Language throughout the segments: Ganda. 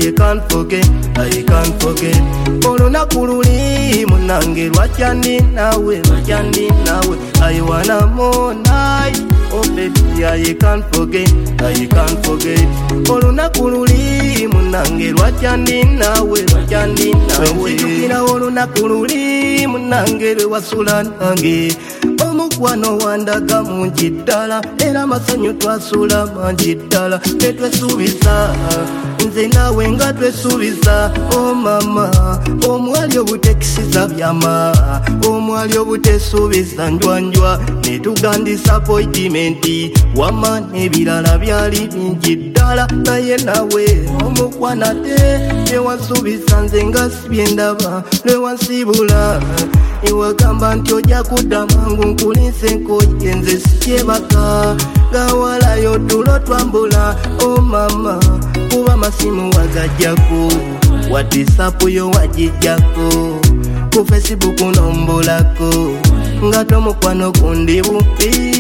I can't forget, I can't forget. Olunaku luli munange lwakyandi nawe, lwakyandi nawe. I wanna more night, oh baby, I can't forget, I can't forget. Olunaku luli munange lwakyandi nawe, lwakyandi nawe. Nzijukira olunaku luli munange lwewasula nange. Omukwano wandaga mungi ddala era amasanyu twasula mangi ddala. Tetwesuubiza nze naawe nga twesuubiza. Oh mama, omwali obutekisiza byama, omwali obutesuubiza njwanjwa. Netugandisa appointment wama n'ebirala byali bingi ddala. Naye nawe omukwana te tewasuubiza nze nga sibye ndaba lwewansibula. Iwagamba nti ojja kudda mangu nkulinse nkoye nze sikyebaka. Gawalayo tulo twambula. Oh mama, kuba amasimu wagajjako, WhatsApp yo wagijjako, ku Facebook nombulako nga tomukwano gundi bumpi.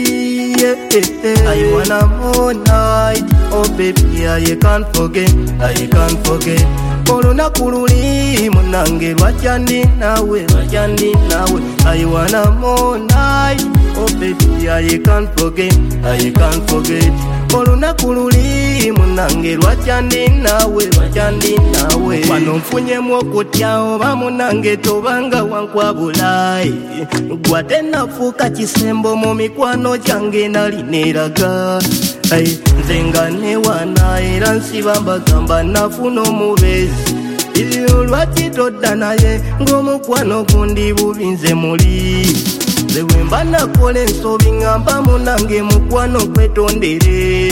I wanna more night, oh baby, I can't forget, I can't forget. Olunaku luli munange lwakyandi nawe, lwakyandi nawe. I wanna more night, oh baby, I can't forget, I can't forget. Olunaku luli munange lwakyandi nawe, lwakyandi nawe. Wano nfunyemu okutya oba munange tobanga wankwabulayi. Gwate nafuuka kisembo mu mikwano gyange nali neeraga. Nze nga newana era nsiba mbagamba nafuna omubeezi. Lwaki todda naye ng'omukwano gundi bubi nze muli. Nze bwe mba nakola ensobi ngamba munange mukwano kwetondere.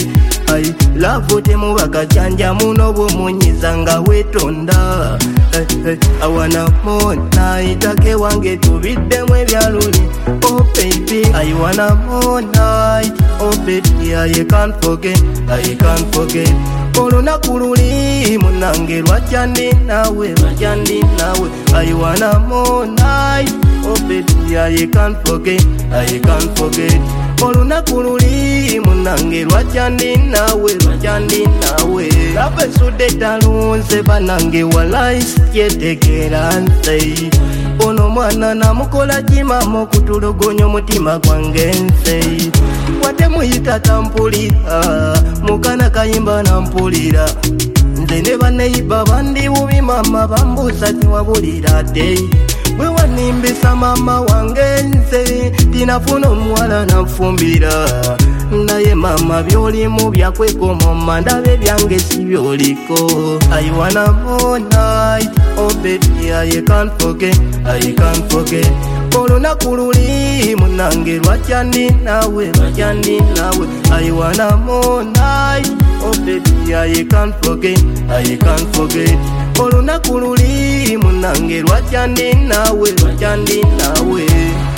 Laavu temubaka kyanja muno bw'omunyiza nga weetonda. I wanna more night, ake wange tubiddemu ebyaluli. Oh baby, I wanna more night, oh baby, I can't forget, I can't forget. Olunaku luli munange lwakyandi nawe, lwakyandi nawe. I wanna more night, oh baby, I can't forget, I can't forget. Olunaku luli munange lwakyandi nawe, lwakyandi nawe. Laba ensudde talunze banange walayi sikyetegeera nze. Ono mwana namukola kimama okutulugonya omutima gwange nze. Wate muyita tampulira, mukana kayimba nampulira. Nze ne baneiba bandi bubi mama bambuuza tiwabulira te. Bwe wanimbisa mama wange nze tinafuna omuwala nanfumbira. Naye mama byolimu byakwekoma ndabe byange si byoliko. I wanna more night, oh baby, I can't forget, I can't forget. Olunaku luli munange lwakyandi nawe, lwakyandi nawe. I wanna more night, oh baby, I can't forget, I can't forget. Olunaku luli munange lwakyandi nawe, lwakyandi nawe.